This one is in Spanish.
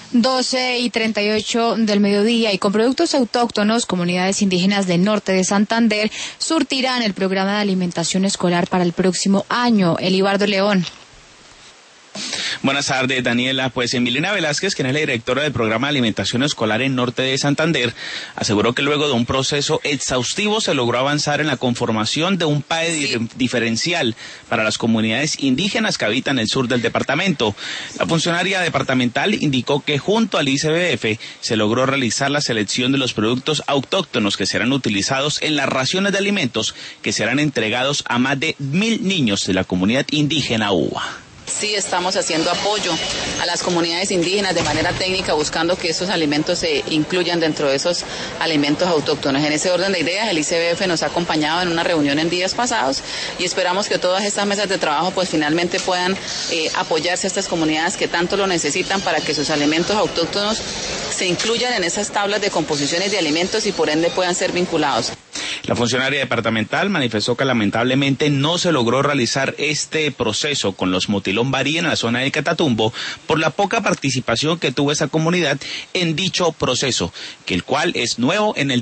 12:38 del mediodía, y con productos autóctonos, comunidades indígenas del norte de Santander surtirán el programa de alimentación escolar para el próximo año. Elibardo León. Buenas tardes, Daniela. Pues Emilina Velázquez, quien es la directora del programa de alimentación escolar en Norte de Santander, aseguró que luego de un proceso exhaustivo se logró avanzar en la conformación de un PAE diferencial para las comunidades indígenas que habitan el sur del departamento. La funcionaria departamental indicó que junto al ICBF se logró realizar la selección de los productos autóctonos que serán utilizados en las raciones de alimentos que serán entregados a más de 1.000 niños de la comunidad indígena Uwa. Sí, estamos haciendo apoyo a las comunidades indígenas de manera técnica, buscando que estos alimentos se incluyan dentro de esos alimentos autóctonos. En ese orden de ideas, el ICBF nos ha acompañado en una reunión en días pasados y esperamos que todas estas mesas de trabajo pues finalmente puedan apoyarse a estas comunidades que tanto lo necesitan para que sus alimentos autóctonos se incluyan en esas tablas de composiciones de alimentos y por ende puedan ser vinculados. La funcionaria departamental manifestó que lamentablemente no se logró realizar este proceso con los Motilón Barí en la zona de Catatumbo por la poca participación que tuvo esa comunidad en dicho proceso, que el cual es nuevo en el